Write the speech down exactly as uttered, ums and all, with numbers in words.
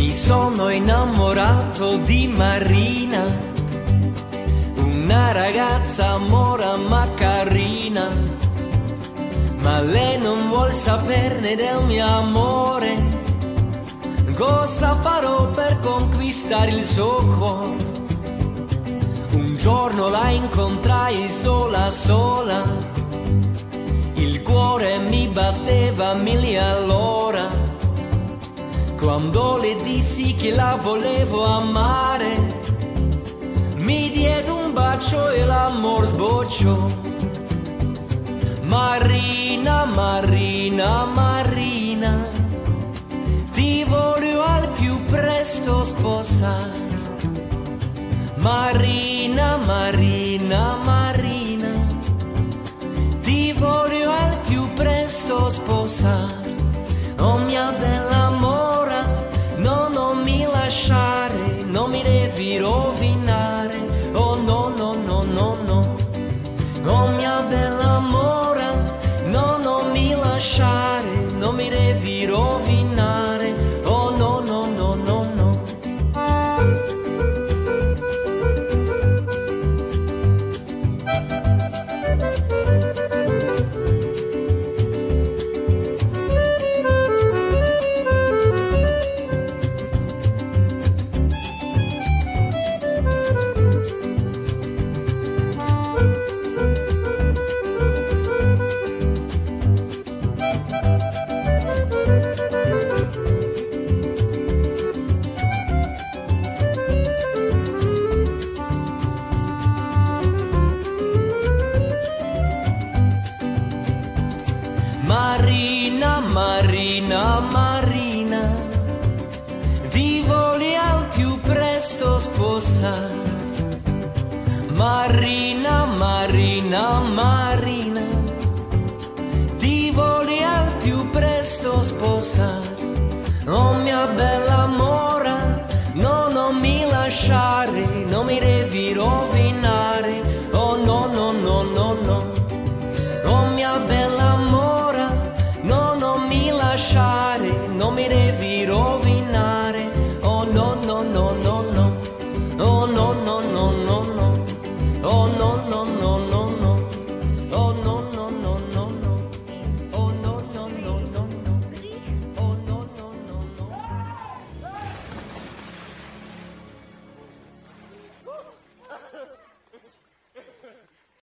Mi sono innamorato di Marina, una ragazza mora ma carina, ma lei non vuol saperne del mio amore. Cosa farò per conquistare il suo cuore? Un giorno la incontrai sola sola, il cuore mi batteva mille all'ora. Quando le dissi che la volevo amare, mi diede un bacio e l'amor sbocciò. Marina, Marina, Marina, ti voglio al più presto sposare. Marina, Marina, Marina, ti voglio al più presto sposare. Oh mia bella mora, no, non mi lasciare, non mi devi rovinare. Oh no, no, no, no, no. Oh mia bella mora, no, non mi lasciare, non mi devi rovinare. Oh no, no, no, no, no. Marina, Marina, Marina, ti voglio al più presto sposare. Marina, Marina, Marina, ti voglio al più presto sposare. Oh mia bella mora, no, non mi lasciare, non mi devi